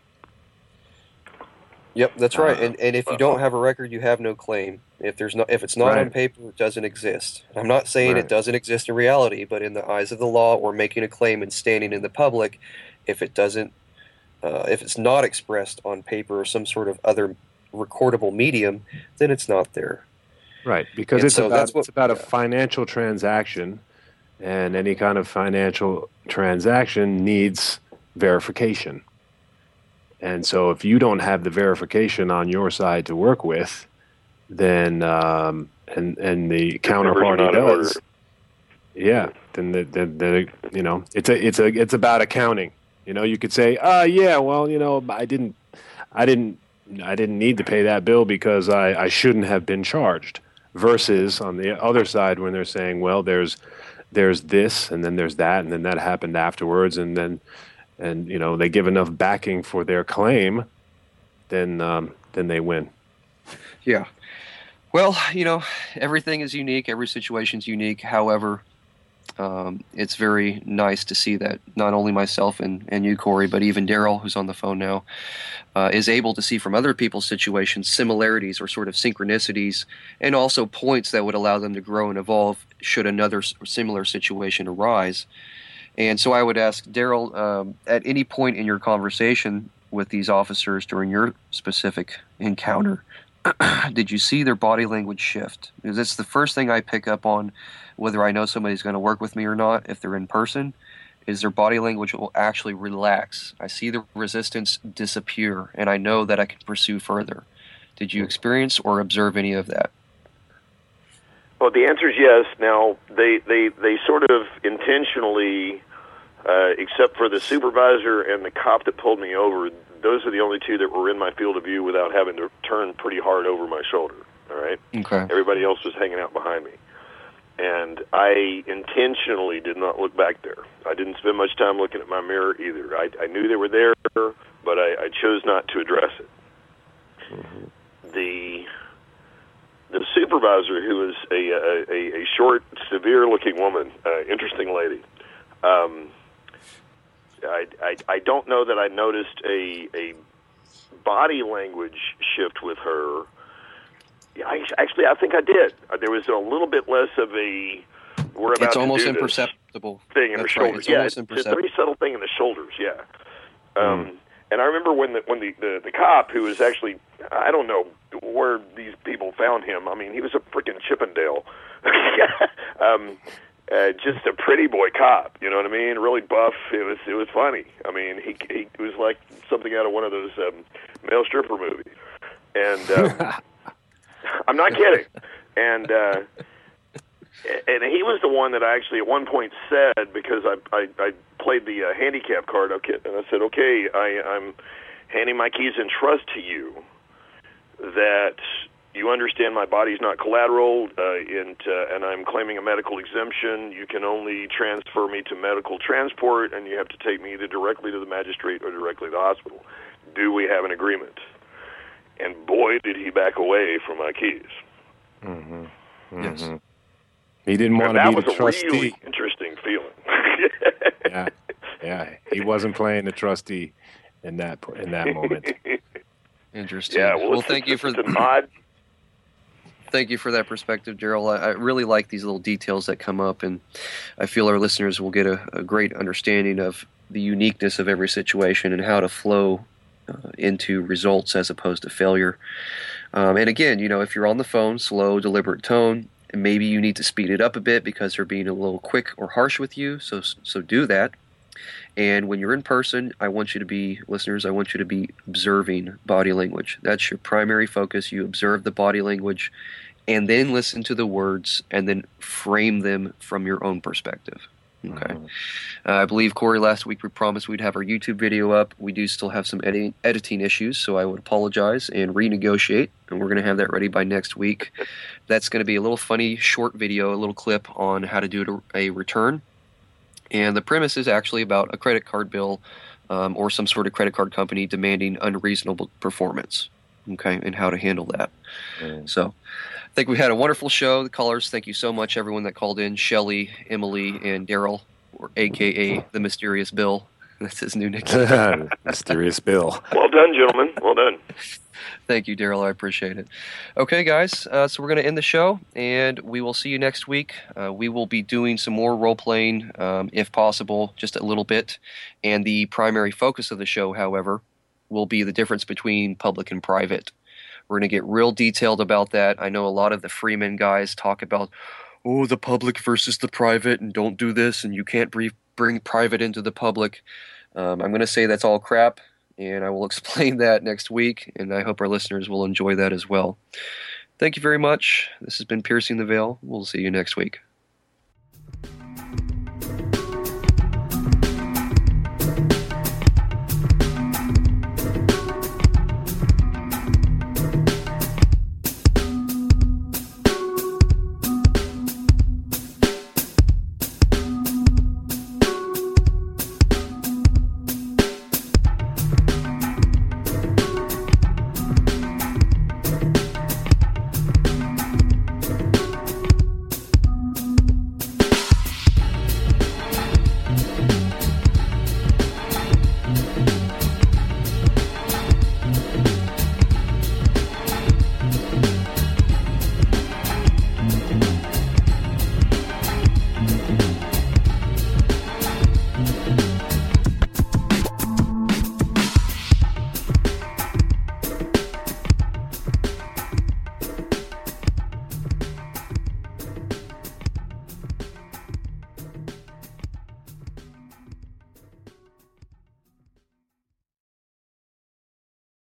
Yep, that's right. Uh, And and if you don't have a record, you have no claim. If there's no, if it's not on Right. paper, it doesn't exist. I'm not saying Right. it doesn't exist in reality, but in the eyes of the law, or making a claim and standing in the public, if it doesn't, uh, if it's not expressed on paper or some sort of other recordable medium, then it's not there. Right, because And it's so about that's what- it's about a yeah. financial transaction, and any kind of financial transaction needs verification. And so, if you don't have the verification on your side to work with, then um, and and the counterparty not in order. does, yeah, then the, the, the you know it's a it's a it's about accounting. You know, you could say, uh yeah, well, you know, I didn't I didn't I didn't need to pay that bill because I, I shouldn't have been charged. Versus on the other side, when they're saying, well, there's there's this, and then there's that, and then that happened afterwards, and then and you know they give enough backing for their claim, then um, then they win. Yeah. Well, you know, everything is unique. Every situation's unique. However, um, it's very nice to see that not only myself and, and you, Corey, but even Daryl, who's on the phone now, uh, is able to see from other people's situations similarities or sort of synchronicities, and also points that would allow them to grow and evolve should another s- similar situation arise. And so I would ask Daryl, um, at any point in your conversation with these officers during your specific encounter, did you see their body language shift? Because it's the first thing I pick up on, whether I know somebody's going to work with me or not, if they're in person, is their body language will actually relax. I see the resistance disappear, and I know that I can pursue further. Did you experience or observe any of that? Well, the answer is yes. Now, they, they, they sort of intentionally, uh, except for the supervisor and the cop that pulled me over, those are the only two that were in my field of view without having to turn pretty hard over my shoulder, all right? Okay. Everybody else was hanging out behind me. And I intentionally did not look back there. I didn't spend much time looking at my mirror either. I, I knew they were there, but I, I chose not to address it. Mm-hmm. The the supervisor, who was a a, a short, severe-looking woman, uh, interesting lady. Um, I, I I don't know that I noticed a a body language shift with her. Yeah, I, actually, I think I did. There was a little bit less of a we're about it's to almost do imperceptible this thing in That's her right. shoulders. It's Yeah, almost it's a imperceptible. very subtle thing in the shoulders. Yeah. Um, Mm. And I remember when the when the, the the cop, who was actually, I don't know where these people found him. I mean, he was a freaking Chippendale. um, uh, just a pretty boy cop, you know what I mean? Really buff. It was it was funny. I mean, he he was like something out of one of those um, male stripper movies. And um, I'm not kidding. And uh, and he was the one that I actually at one point said, because I I, I played the uh, handicap card, okay, and I said, okay, I, I'm handing my keys in trust to you, that you understand my body's not collateral, uh, and, uh, and I'm claiming a medical exemption. You can only transfer me to medical transport, and you have to take me either directly to the magistrate or directly to the hospital. Do we have an agreement? And boy, did he back away from my keys. Mm-hmm. Mm-hmm. Yes. He didn't want that to be was the a trustee. really interesting feeling. yeah, yeah. He wasn't playing the trustee in that in that moment. Interesting. Yeah, well, well it's, thank it's, you for it's an odd. Thank you for that perspective, Daryl. I, I really like these little details that come up, and I feel our listeners will get a, a great understanding of the uniqueness of every situation and how to flow uh, into results as opposed to failure. Um, and again, you know, if you're on the phone, slow, deliberate tone, and maybe you need to speed it up a bit because they're being a little quick or harsh with you, so so do that. And when you're in person, I want you to be, listeners, I want you to be observing body language. That's your primary focus. You observe the body language and then listen to the words and then frame them from your own perspective. Okay. Mhm. Uh, I believe, Corey, last week we promised we'd have our YouTube video up. We do still have some edi- editing issues, so I would apologize and renegotiate, and we're going to have that ready by next week. That's going to be a little funny short video, a little clip on how to do a return. And the premise is actually about a credit card bill um, or some sort of credit card company demanding unreasonable performance, okay, and how to handle that. Mm. So I think we had a wonderful show. The callers, thank you so much, everyone that called in. Shelley, Emily, and Daryl, or a k a the Mysterious Bill. That's his new nickname. Mysterious Bill. Well done, gentlemen. Well done. Thank you, Daryl. I appreciate it. Okay, guys, uh, so we're going to end the show, and we will see you next week. Uh, we will be doing some more role-playing, um, if possible, just a little bit. And the primary focus of the show, however, will be the difference between public and private. We're going to get real detailed about that. I know a lot of the Freeman guys talk about, oh, the public versus the private, and don't do this, and you can't bring, bring private into the public. Um, I'm going to say that's all crap. And I will explain that next week, and I hope our listeners will enjoy that as well. Thank you very much. This has been Piercing the Veil. We'll see you next week.